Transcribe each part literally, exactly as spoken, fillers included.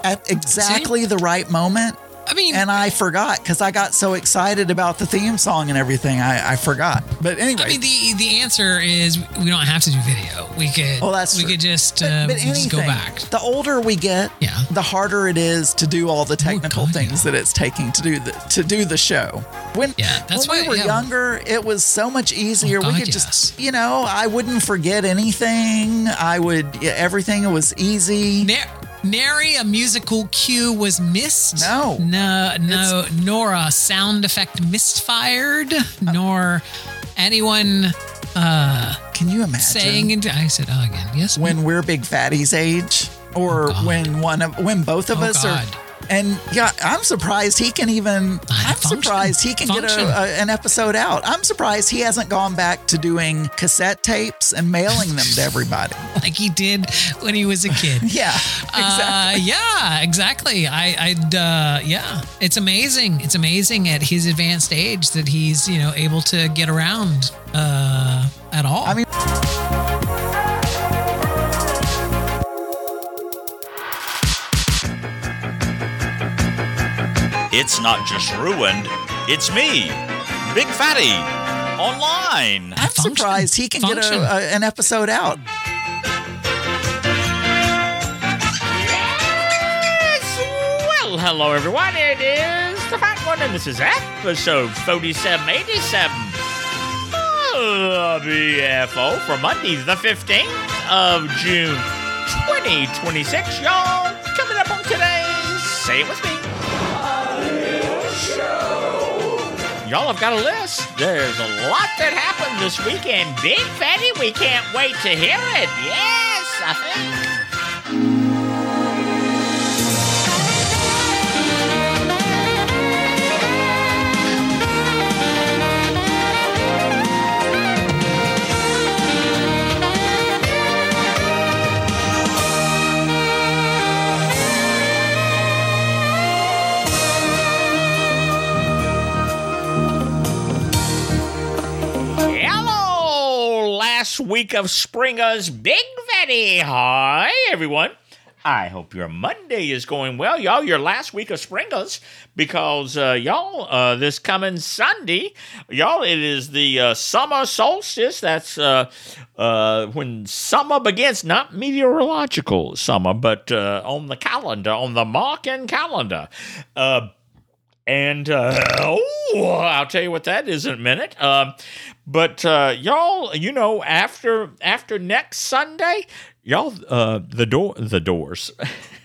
at exactly the right moment. I mean, and I forgot because I got so excited about the theme song and everything. I, I forgot. But anyway, I mean, the the answer is we don't have to do video. We could. Oh, that's we true. could just, but, uh, but we could just go anything, back. The older we get, Yeah. the harder it is to do all the technical Oh, God, things yeah. that it's taking to do the to do the show. When Yeah, that's when why- we were yeah. younger, it was so much easier. Oh, we God, could yes. just, you know, I wouldn't forget anything. I would yeah, everything was easy. Na- Nary a musical cue was missed. No. No, no, nor a sound effect misfired, nor anyone uh, Can you imagine saying into. I said, oh, again. Yes. when we're big fatties age, or Oh, God. when one of when both of Oh, us God. are. And yeah, I'm surprised he can even. I'm function. surprised he can Function. get a, a, an episode out. I'm surprised he hasn't gone back to doing cassette tapes and mailing them to everybody. like he did when he was a kid. Yeah, Uh, exactly. yeah, exactly. I, I'd, uh, yeah, it's amazing. It's amazing at his advanced age that he's, you know, able to get around uh, at all. I mean, It's not just ruined, it's me, Big Fatty, online. I'm Function. surprised he can Function. get a, a, an episode out. Yes! Well, hello everyone. It is the Fat One, and this is episode forty-seven eighty-seven. Uh, B F O for Monday, the fifteenth of June, twenty twenty-six. Y'all, coming up on today's Say It With Me. Y'all have got a list. There's a lot that happened this weekend. Big Fatty, we can't wait to hear it. Yes, I think. Hello, last week of Springer's Big Fatty. Hi, everyone. I hope your Monday is going well, y'all. Your last week of Springers, because uh, y'all, uh, this coming Sunday, y'all, it is the uh, summer solstice. That's uh, uh, when summer begins, not meteorological summer, but uh, on the calendar, on the Markan calendar. Uh, And, uh, oh, I'll tell you what that is in a minute. Um, but, uh, y'all, you know, after, after next Sunday, y'all, uh, the door, the doors.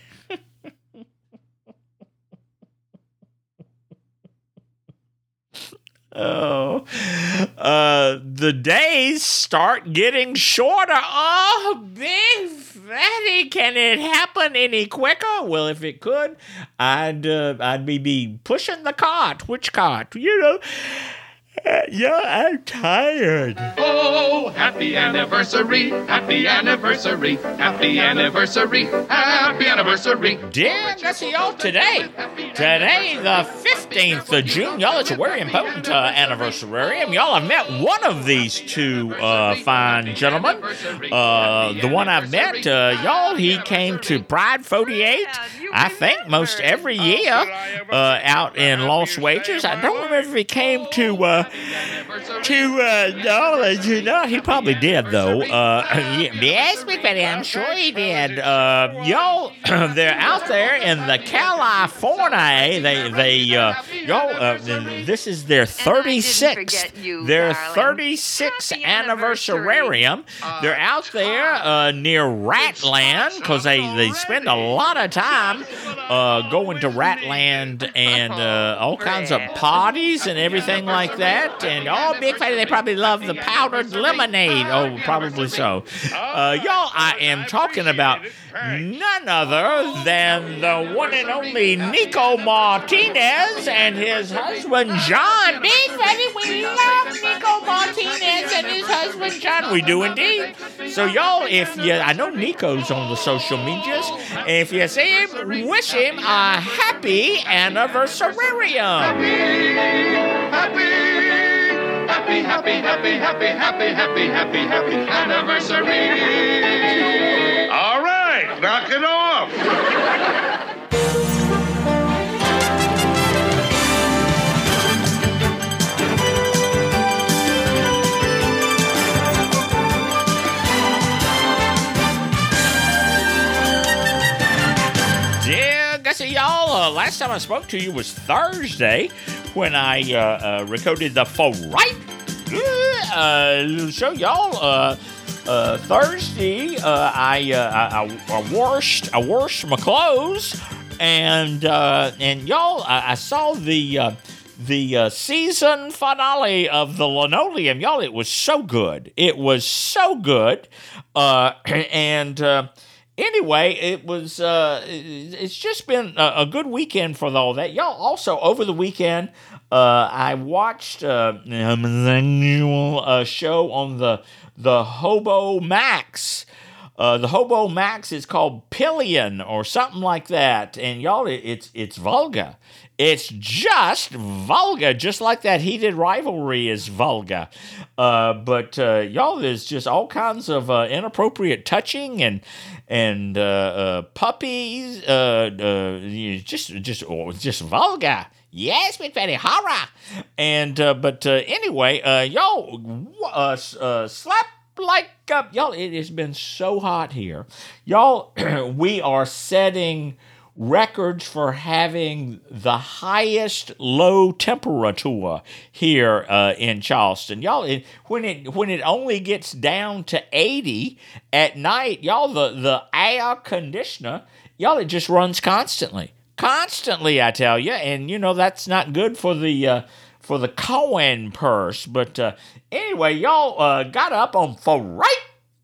Oh, uh, the days start getting shorter. Oh, Big Fatty, can it happen any quicker? Well, if it could, I'd, uh, I'd be, be pushing the cart. Which cart? You know, uh, yeah, I'm tired. Oh, happy anniversary, happy anniversary, happy anniversary, happy anniversary. Dear Jesse, y'all, today, today, the fifteenth of June, y'all, it's a very important uh, anniversary. And y'all, I've met one of these two uh, fine gentlemen. Uh, the one I've met, uh, y'all, he came to Pride forty-eight, I think, most every year uh, out in Los Wagers. I don't remember if he came to, uh, to, uh, no, you know, he probably did, though. Uh, yes, Big Fatty, I'm sure he did. Uh, y'all, they're out there in the California. They, they, uh, y'all, uh, this is their thirty-sixth, their thirty-sixth anniversarium. They're out there, uh, near Ratland, because they, they spend a lot of time, uh, going to Ratland and, uh, all kinds of parties and everything like that. And, oh, Big Fatty, they probably love the powdered lemonade. Oh, probably so. Uh, y'all, I am talking about none other than the one and only Nico Martinez and his husband, John. Big Fatty, we love Nico Martinez and his husband, John. We do indeed. So, y'all, if you, I know Nico's on the social medias, if you see him, wish him a happy anniversarium. Happy, happy, happy, happy, happy, happy, happy, happy anniversary. All right, knock it off. uh, last time I spoke to you was Thursday when I uh, uh, recorded the For Right uh, little show, y'all. Uh, uh, Thursday, uh, I, uh, I I washed I washed my clothes, and uh, and y'all, I, I saw the. Uh, The uh, season finale of the Linoleum, y'all, it was so good. It was so good. Uh, and uh, anyway, it was, uh, it's just been a, a good weekend for all that. Y'all, also, over the weekend, uh, I watched uh, an annual uh, show on the, the Hobo Max. Uh, the Hobo Max is called Pillion or something like that. And y'all, it, it's it's vulgar. It's just vulgar, just like that Heated Rivalry is vulgar. Uh, but uh, y'all, there's just all kinds of uh, inappropriate touching and and uh, uh, puppies, uh, uh, just just oh, just vulgar. Yes, Big Fatty, horror. And uh, but uh, anyway, uh, y'all, uh, uh, slap. Like up, y'all, it has been so hot here. Y'all, we are setting records for having the highest low temperature here uh, in Charleston. Y'all, it, when it when it only gets down to eighty at night, y'all, the, the air conditioner, y'all, it just runs constantly. Constantly, I tell you. And, you know, that's not good for the... Uh, for the Cohen purse. But uh, anyway, y'all uh, got up on For Right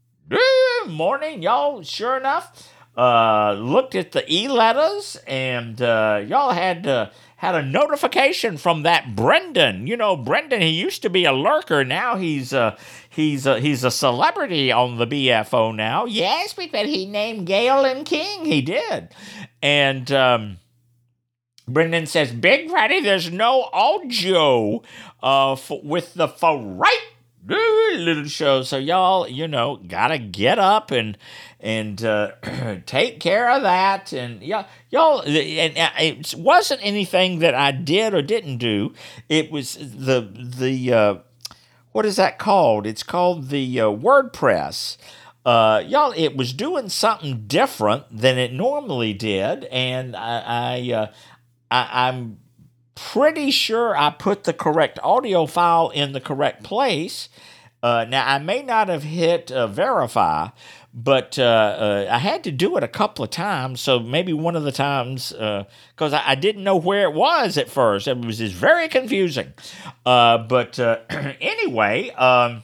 morning. Y'all, sure enough, uh, looked at the e-letters, and uh, y'all had uh, had a notification from that Brendan. You know, Brendan, he used to be a lurker. Now he's uh, he's uh, he's a celebrity on the B F O now. Yes, because he named Galen King. He did. And... Um, Brendan says, Big Fatty, there's no audio uh, f- with the For Right little show. So y'all, you know, gotta get up and and uh, take care of that. And y'all, y'all, and it wasn't anything that I did or didn't do. It was the the uh, what is that called? It's called the uh, WordPress. Uh, y'all, it was doing something different than it normally did, and I. I uh, I, I'm pretty sure I put the correct audio file in the correct place. Uh, now, I may not have hit uh, verify, but uh, uh, I had to do it a couple of times. So maybe one of the times, because uh, I, I didn't know where it was at first. It was just very confusing. Uh, but uh, anyway, um,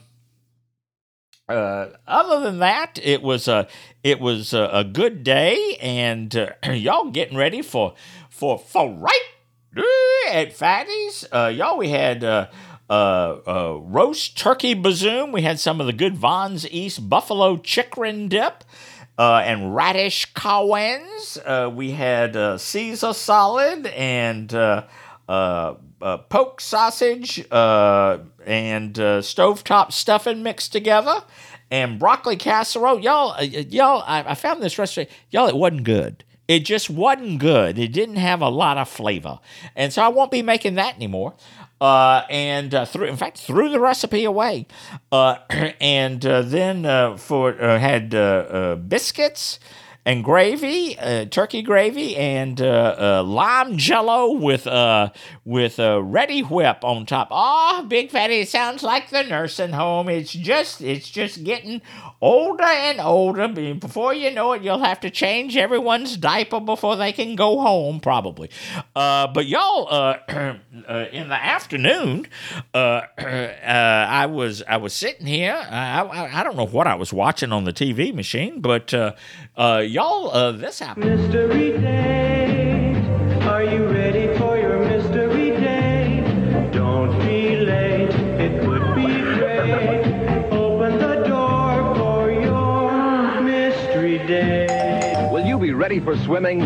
uh, other than that, it was a it was a, a good day, and uh, y'all getting ready for. For For Right at Fatty's. Uh, y'all, we had uh, uh, uh, roast turkey bazoom. We had some of the good Vaughn's East buffalo chicken dip uh, and radish Cowens. Uh, we had uh, Caesar salad and uh, uh, uh, poke sausage uh, and uh, stovetop stuffing mixed together and broccoli casserole. Y'all, uh, y'all, I, I found this recipe. Y'all, it wasn't good. It just wasn't good. It didn't have a lot of flavor. And so I won't be making that anymore. Uh, and uh, threw, in fact, threw the recipe away. Uh, and uh, then uh, for uh, had uh, uh, biscuits and gravy, uh, turkey gravy, and uh, uh, lime jello with uh, with uh, Ready Whip on top. Oh, Big Fatty, it sounds like the nursing home. It's just it's just getting older and older. Before you know it, you'll have to change everyone's diaper before they can go home, probably. Uh, but y'all, uh, uh, in the afternoon, uh, uh, I was I was sitting here. I, I I don't know what I was watching on the T V machine, but uh, uh, y'all, uh, this happened. Mystery date, are you ready for your mystery date? Don't be late, it would be great. Open the door for your mystery date. Will you be ready for swimming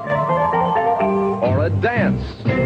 or a dance?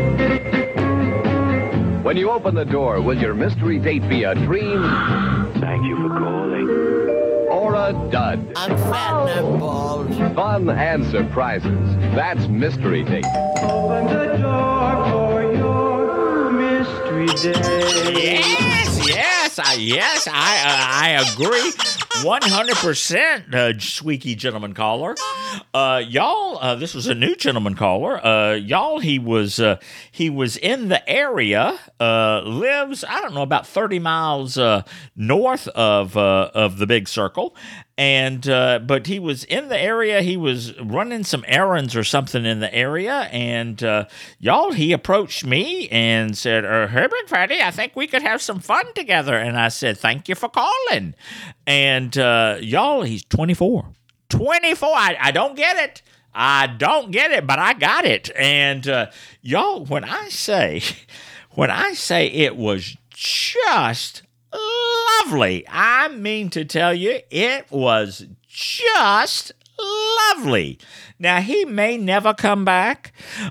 When you open the door, will your mystery date be a dream? Thank you for calling. Or a dud? I'm fat and I'm bald. Fun and surprises. That's Mystery Date. Open the door for your mystery date. Yes, yes, I, yes, I, uh, I agree. one hundred percent, uh, squeaky gentleman caller. Uh, y'all, uh, this was a new gentleman caller. Uh, y'all, he was uh, he was in the area. Uh, lives, I don't know, about thirty miles uh, north of uh, of the big circle. And uh, but he was in the area. He was running some errands or something in the area, and uh, y'all, he approached me and said, uh, "Hey, Big Fatty, I think we could have some fun together." And I said, "Thank you for calling." And uh, y'all, he's twenty-four. twenty-four. I, I don't get it. I don't get it, but I got it. And uh, y'all, when I say, when I say it was just lovely. I mean to tell you, it was just lovely. Now, he may never come back,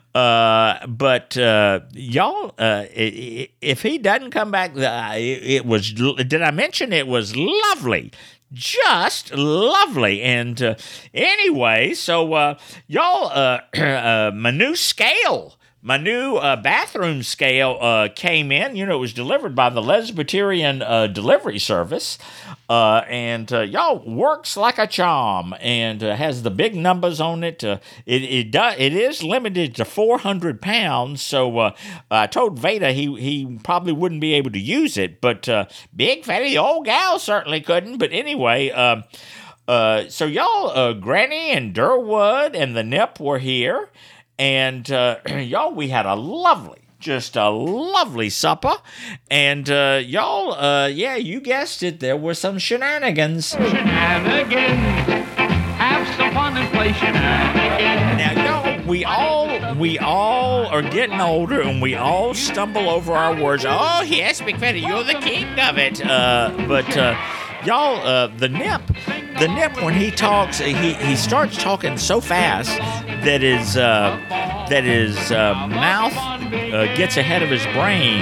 uh, but uh, y'all, uh, if he doesn't come back, uh, it was, did I mention it was lovely? Just lovely. And uh, anyway, so uh, y'all, uh, uh, my new scale. My new uh, bathroom scale uh, came in. You know, it was delivered by the Lesbiterian uh, delivery service. Uh, and uh, y'all, works like a charm and uh, has the big numbers on it. Uh, it it, does, it is limited to four hundred pounds. So uh, I told Veda he, he probably wouldn't be able to use it. But uh, Big Fatty, old gal certainly couldn't. But anyway, uh, uh, so y'all, uh, Granny and Durwood and the Nip were here. And, uh, y'all, we had a lovely, just a lovely supper. And, uh, y'all, uh, yeah, you guessed it, there were some shenanigans. Shenanigans. Have some fun and play shenanigans. Now, y'all, we all, we all are getting older, and we all stumble over our words. Oh, yes, Big Fatty, you're the king of it. Uh, but, uh, y'all, uh, the Nip, the Nip, when he talks, he, he starts talking so fast that his, uh, that his uh, mouth uh, gets ahead of his brain.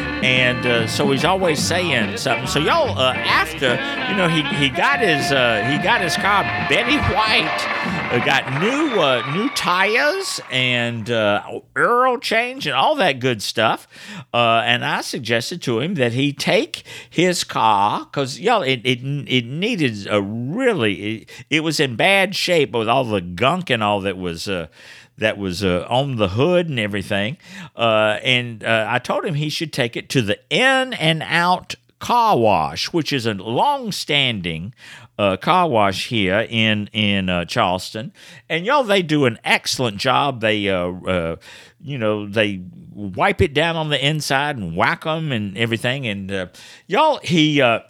And uh, so he's always saying something. So y'all, uh, after, you know, he, he got his uh, he got his car Betty White, uh, got new uh, new tires and uh, oil change and all that good stuff. Uh, and I suggested to him that he take his car, because y'all, it, it it needed a really it, it was in bad shape with all the gunk and all that was. Uh, that was uh, on the hood and everything. Uh, and uh, I told him he should take it to the In and Out Car Wash, which is a long-standing uh, car wash here in, in uh, Charleston. And, y'all, they do an excellent job. They, uh, uh, you know, they wipe it down on the inside and whack them and everything. And, uh, y'all, he, uh,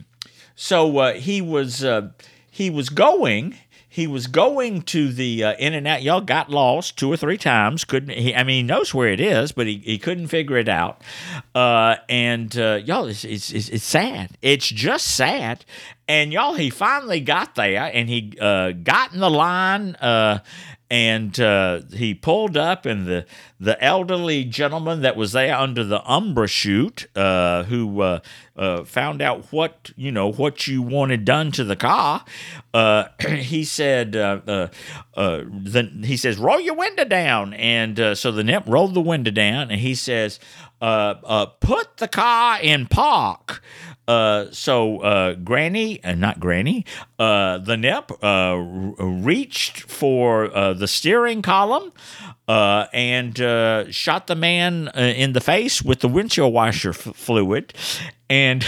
so uh, he was, uh, he was going... He was going to the uh, In and Out. Y'all got lost two or three times. Couldn't he? I mean, he knows where it is, but he, he couldn't figure it out. Uh, and uh, y'all, it's, it's it's it's sad. It's just sad. And y'all, he finally got there, and he uh, got in the line. Uh, And uh, he pulled up, and the the elderly gentleman that was there under the umbra chute, uh, who uh, uh, found out what you know what you wanted done to the car, uh, he said, uh, uh, uh, the, he says, roll your window down, and uh, so the Nip rolled the window down, and he says, uh, uh, put the car in park. Uh, so uh, Granny, uh, not Granny, uh, the Nip uh, r- reached for uh, the steering column uh, and uh, shot the man uh, in the face with the windshield washer f- fluid, and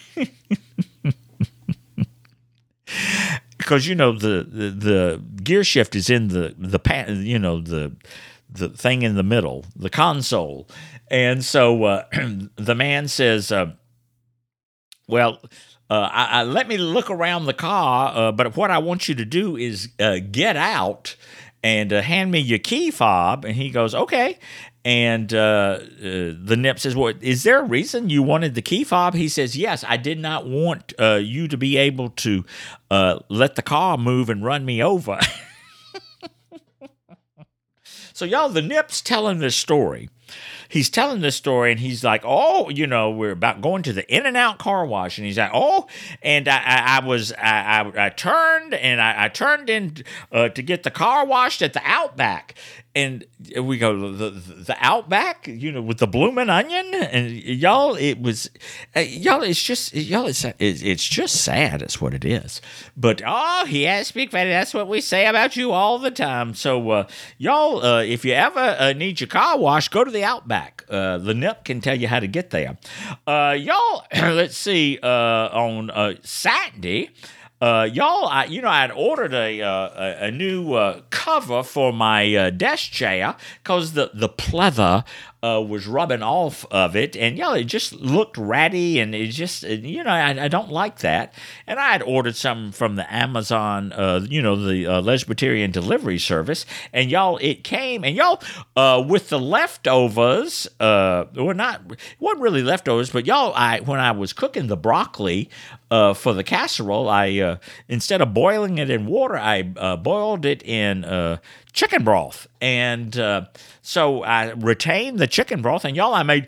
because you know the, the the gear shift is in the the pa- you know the the thing in the middle, the console, and so uh, the man says. Uh, Well, uh, I, I, let me look around the car, uh, but what I want you to do is uh, get out and uh, hand me your key fob. And he goes, okay. And uh, uh, the Nip says, well, is there a reason you wanted the key fob? He says, yes, I did not want uh, you to be able to uh, let the car move and run me over. So, y'all, the Nip's telling this story. he's telling this story, and he's like, oh, you know, we're about going to the In-N-Out car wash, and he's like, oh, and I, I, I was, I, I, I turned, and I, I turned in uh, to get the car washed at the Outback. And we go, the, the Outback, you know, with the bloomin' onion, and y'all, it was, uh, y'all, it's just, y'all, it's, it's just sad, is what it is. But, oh, he has Big Fatty, that's what we say about you all the time. So, uh, y'all, uh, if you ever uh, need your car washed, go to the Outback. Uh, the Nip can tell you how to get there. Uh, y'all, let's see, uh, on uh, Saturday, Uh, y'all, I, you know, I had ordered a uh, a, a new uh, cover for my uh, desk chair because the, the pleather uh, was rubbing off of it, and y'all, it just looked ratty, and it just, you know, I, I don't like that. And I had ordered something from the Amazon, uh, you know, the uh, Lesbiterian delivery service, and y'all, it came, and y'all, uh, with the leftovers, uh, well, not, it wasn't really leftovers, but y'all, I when I was cooking the broccoli uh, for the casserole, I uh, instead of boiling it in water, I uh, boiled it in uh, chicken broth. And uh, so I retained the chicken broth, and y'all, I made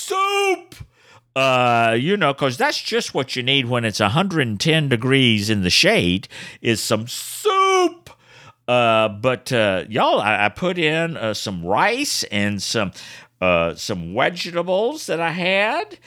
soup. Uh, you know, because that's just what you need when it's one hundred ten degrees in the shade, is some soup. Uh, but uh, y'all, I, I put in uh, some rice and some uh, some vegetables that I had,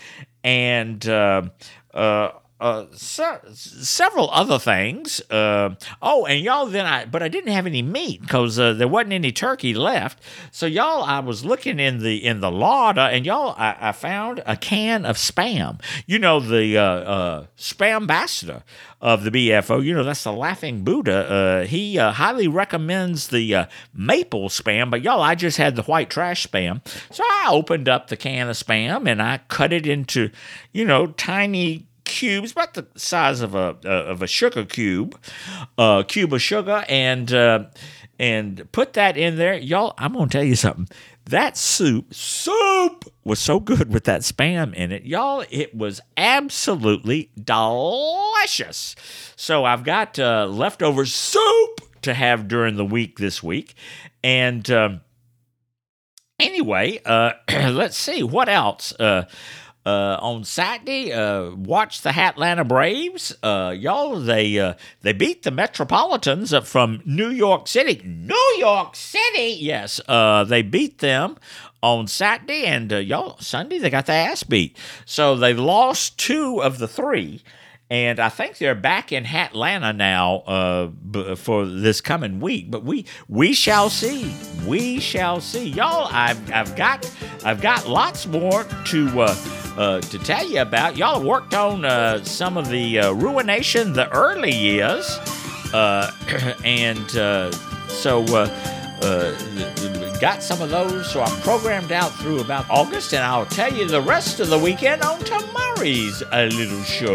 and uh, uh, Uh, se- several other things. Uh, oh, and y'all, then I, but I didn't have any meat because uh, there wasn't any turkey left. So y'all, I was looking in the in the larder, and y'all, I, I found a can of Spam. You know, the uh, uh, Spam ambassador of the B F O. You know, that's the Laughing Buddha. Uh, he uh, highly recommends the uh, maple Spam, but y'all, I just had the white trash Spam. So I opened up the can of Spam and I cut it into, you know, tiny cubes, about the size of a uh, of a sugar cube, uh, cube of sugar, and uh, and put that in there. Y'all, I'm gonna tell you something. That soup, soup was so good with that Spam in it. Y'all, it was absolutely delicious. So I've got uh, leftover soup to have during the week this week. And um, anyway, uh, let's see, what else? Uh, Uh, on Saturday, uh, watch the Atlanta Braves. Uh, y'all, they uh, they beat the Metropolitans uh, from New York City. New York City, yes. Uh, they beat them on Saturday, and uh, y'all, Sunday they got their ass beat. So they lost two of the three. And I think they're back in Atlanta now uh, b- for this coming week. But we we shall see. We shall see, y'all. I've I've got I've got lots more to uh, uh, to tell you about. Y'all have worked on uh, some of the uh, Ruination the early years, uh, and uh, so. Uh, Uh, got some of those, so I'm programmed out through about August, and I'll tell you the rest of the weekend on tomorrow's a little show.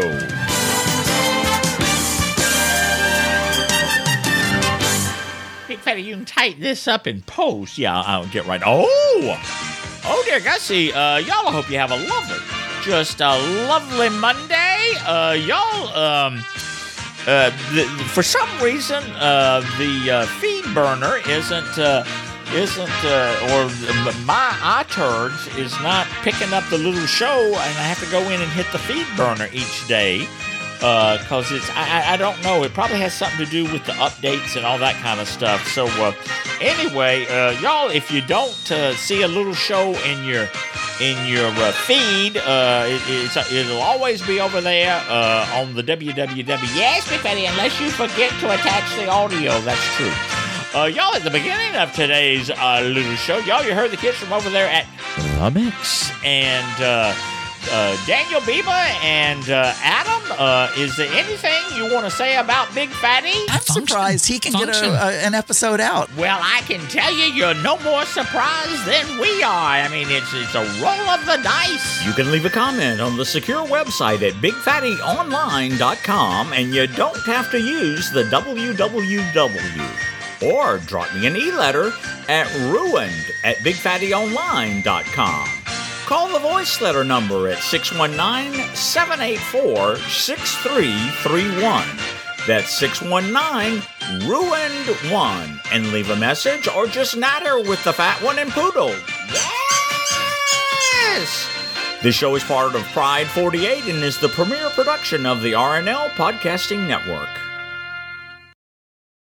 Big Fatty, you can tighten this up in post. Yeah, I'll get right. Oh, oh dear, Gussie, uh, y'all, I hope you have a lovely, just a lovely Monday. Uh, y'all, um. Uh, the, for some reason, uh, the uh, feed burner isn't uh, isn't uh, or my iTurds is not picking up the little show, and I have to go in and hit the feed burner each day because uh, it's I, I don't know. It probably has something to do with the updates and all that kind of stuff. So uh, anyway, uh, y'all, if you don't uh, see a little show in your in your uh, feed, uh, it, it's, it'll always be over there uh, on the W W W. Yes, Big Fatty, unless you forget to attach the audio. That's true. Uh, y'all, at the beginning of today's uh, little show, y'all, you heard the kids from over there at The Mix. And uh, uh, Daniel Bieber and uh, Adam, uh, is there anything you want to say about Big Fatty? I'm Function. surprised he can Function. get a, a, an episode out. Well, I can tell you, you're no more surprised than we are. I mean, it's it's a roll of the dice. You can leave a comment on the secure website at big fatty online dot com, and you don't have to use the W W W. Or drop me an e-letter at ruined at big fatty online dot com. Call the voice letter number at six one nine, seven eight four, six three three one. That's six one nine, ruined one. And leave a message or just natter with the fat one and poodle. Yeah! Yes. The show is part of Pride forty-eight and is the premier production of the R N L Podcasting Network.